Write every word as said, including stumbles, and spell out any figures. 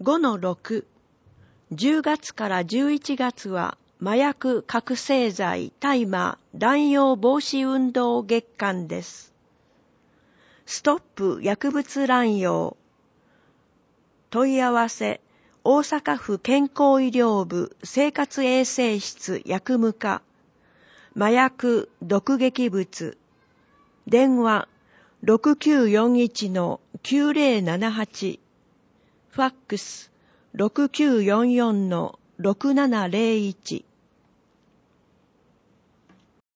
ごのろく、じゅうがつからじゅういちがつは麻薬覚醒剤大麻乱用防止運動月間です。ストップ薬物乱用。問い合わせ、大阪府健康医療部生活衛生室薬務課、麻薬毒劇物。電話 ろくきゅうよんいちのきゅうぜろななはち、ファックス ろくきゅうよんよんのろくななぜろいち。